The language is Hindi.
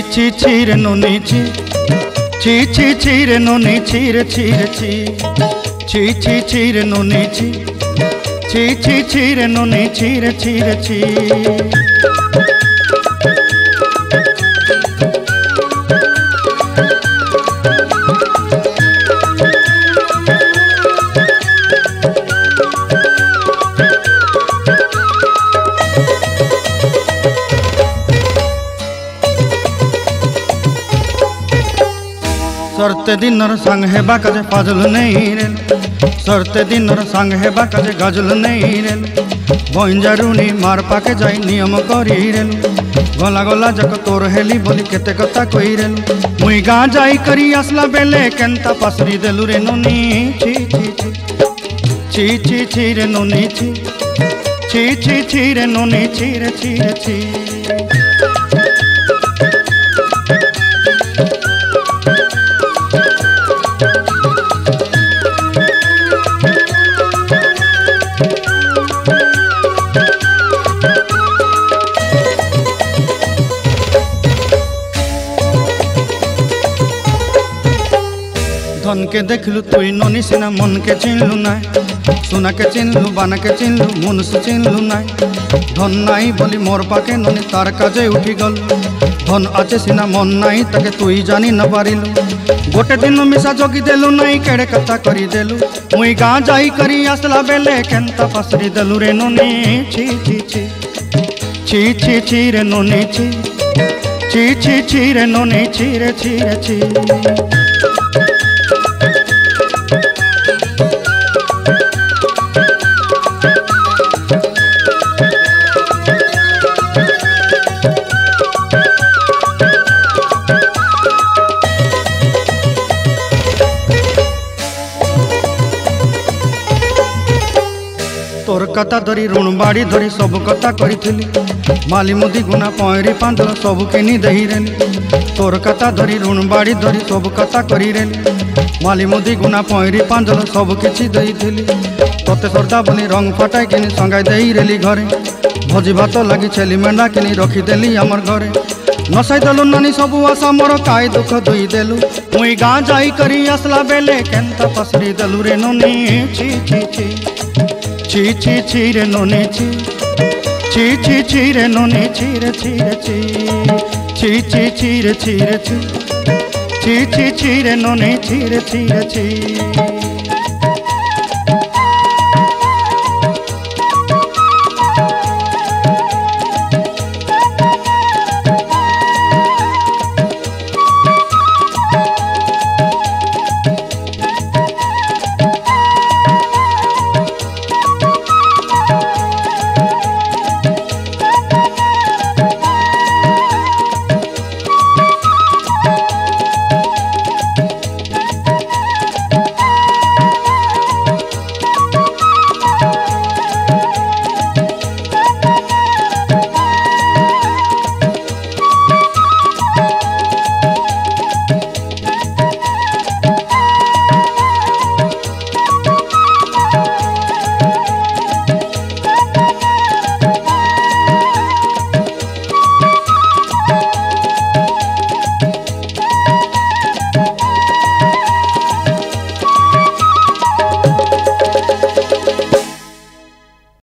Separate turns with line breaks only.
ची ची रे नोनी ची ची रे नोनी ची रे ची रे ची रे नोनी ची रे नोनी ची रे ची। सरते दिनर संग हेबा काजे फाजल नहीं रेल सरते दिनर संग हेबा काजे गजल नहीं रेल बंजारुनी मार पाके जाई नियम करी रेल गला गला जक तोर हेली बोली केते कथा कही रेल मुई गाँ जाई करी आसला बेले केंता पासरी देलु रे नोनी ची रे नोनी ची रे नोनी ची रे। धन के देखलु तुई नोनी सिना मन के चिन्हलु नाय सुना के चिन्हलु बाना के चिन्हलु मन से चिन्हलु नाय धन नाई बोली मोर पाके नोनी तार काजे उठी गल धन आचे सिना मन नाई ताके तुई जानी न पारिलु गोटे दिन मिसा जोगी देलु नाई केड़े कथा करी देलु मुई गाँ जाई करी आसला बेले केंता पासरी देलु रे नोनी ची रे नोनी ची रे नोनी ची रे। तोर कथा धरी ऋण बाड़ी धरी सब कथा करी माली मुदी गुना पहरी पांदल सब किनी दही रेली तोर कथा धरी ऋण बाड़ी धरी सब कथा करी रेली माली मुदी गुना पहरी पांदल सब किछि दही थिली तोते सरदा बनी रंग फटाई किनी संगाई दही रेली घरे भोजी भात लगी छेली मेंढा किनी रखी देली हमर घरे नसाई देलु नानी सबु आशा मोर काई दुख दुई देलु मुई गाँ जाई करी आसला बेले केंता पसरी देलु रे नोनी ची रे नोनी ची रे नोनी ची रे ची रे नोनी ची रे।